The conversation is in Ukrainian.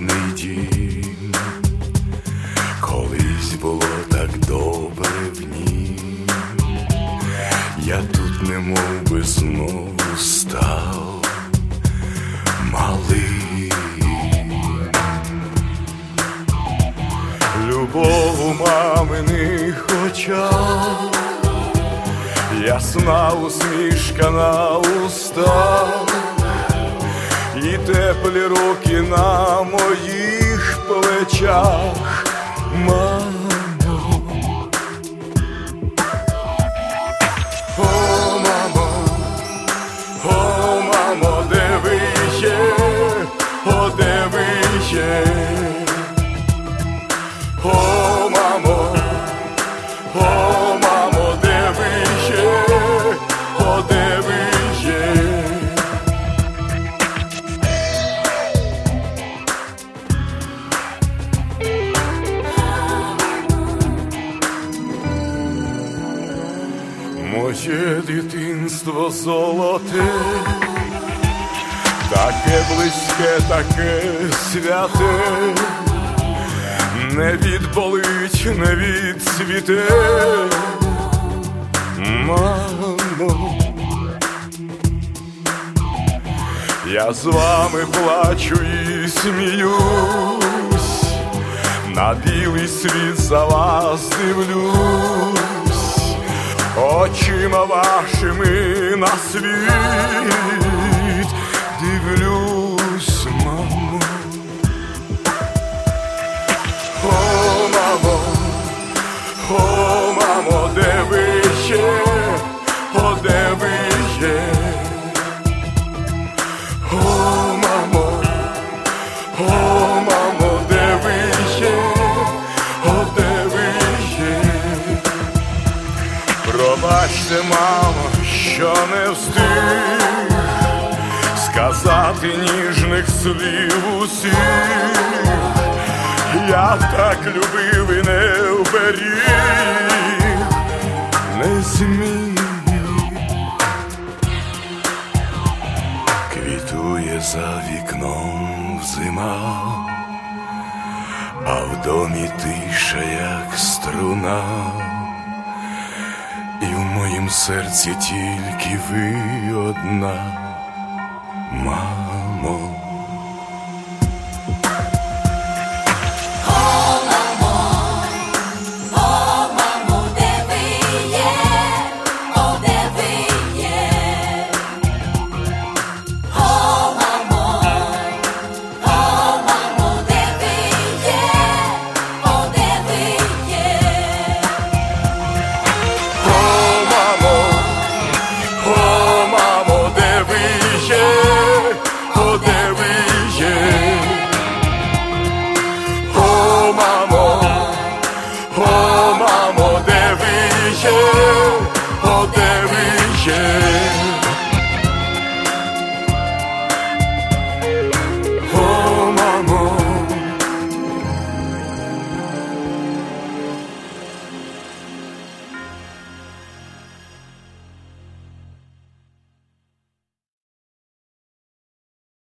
рідний дім, колись було так добре в нім, я тут немов би знову став малим. Любов у маминих очах, ясна усмішка на устах, і теплі руки на моїх плечах, мамо. О, мамо, о, мамо, де ви є, о, де ви є. О, мамо, о, мамо, де ви є, о, де ви є. Моє дитинство золоте, таке близьке, таке святе, не відболить, не відцвіте, мамо. Я з вами плачу і сміюсь, на білий світ за вас дивлюсь, очима вашими на світ дивлюсь, мамо. О, мамо, о, мамо, де ви є, о, де ви є. О, мамо, о, мамо, де ви є, о, де ви є. Пробачте, мамо, що не встиг сказати ніжних слів усіх. Я так любив і не вберіг, не зміг. Квітує за вікном зима, а в домі тиша, як струна, і в моїм серці тільки ви одна, мамо. О, мамо, де ви є, о, де ви є.